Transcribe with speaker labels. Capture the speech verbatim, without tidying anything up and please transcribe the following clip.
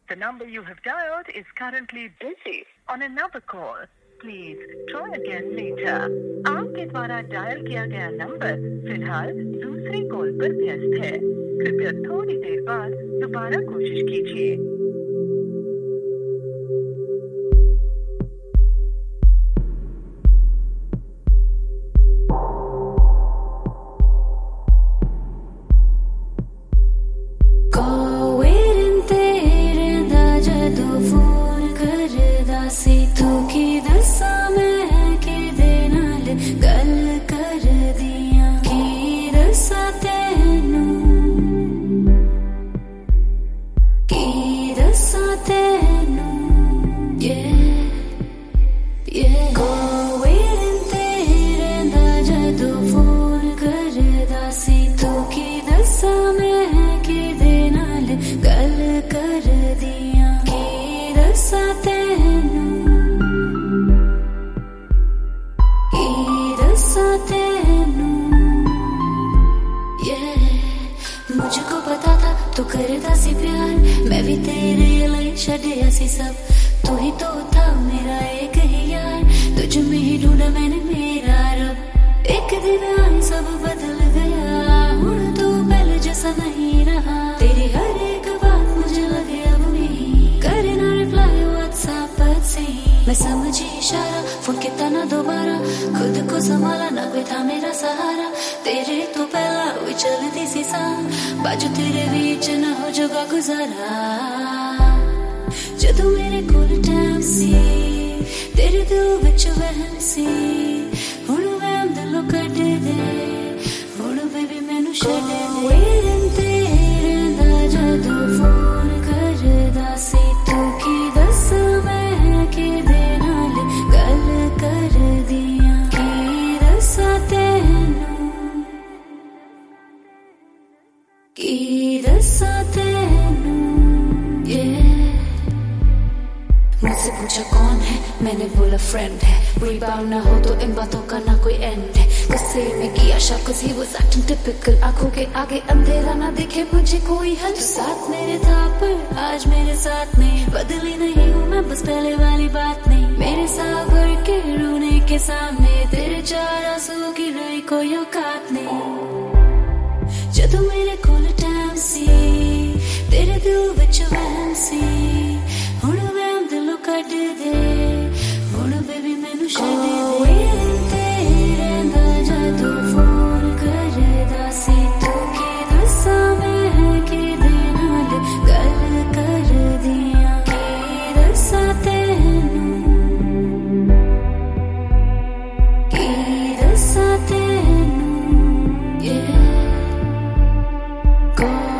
Speaker 1: The number you have dialed is currently busy on another call. Please try again later. आपके द्वारा dial किया गया number फिलहाल दूसरी कॉल पर व्यस्त है। कृपया थोड़ी देर बाद दोबारा कोशिश कीजिए।
Speaker 2: मुझको पता था तू करदा सी प्यार, मैं भी तेरे लिए छड़िया सी सब। तू ही तो था मेरा एक ही यार, तुझ में ही ढूंढा मैंने मेरा रब। एक दिन आई सब बदल गया, हुण तू पहले जैसा नहीं रहा। तेरी हर एक बात मुझे लगे अब नहीं, करे ना रिप्लाई व्हाट्सएप पर से। मैं समझी इशारा, फोन किया ना दोबारा, खुद को संभाला ना कोई था मेरा सहारा। तेरे तो पहला हुई चलती सी सांग, बाजू तेरे बीच न हो जोगा गुजारा। जदों मेरे कोल टाइम सी, तेरे दिल विच वहम सी। हुण वहम दिलों कढ दे, हुण बेबी मैनू छड्ड दे। तेरे दा जदों फोन करदा सी, तू की दस मैं किदे नाल गल करदियां, की दसां तैनूं, की दसां तैनूं। मुझसे पूछा कौन है, मैंने बोला फ्रेंड है। रिबाउंड ना हो तो इन बातों का ना कोई एंड है। गुस्से में किया शक, cause he was acting typical। आंखों के आगे अंधेरा ना दिखे मुझे कोई हल। तू साथ मेरे था पर आज मेरे साथ नहीं, बदली नहीं हूँ मैं बस पहले वाली बात नहीं। मेरे साथ भर के रोने के सामने, तेरे चार आंसू की रही कोई औकात नहीं। जदों मेरे कोल टाइम सी, तेरे दिल विच वहम सी। हुण वहम दिलों कढ दे, हुण बेबी मैनू छड्ड दे। तेरे दा जदों फोन करदा सी, तू की दसां मैं किदे नाल गल करदियां, की दसां तैनूं, की दसां तैनूं। Yeah, go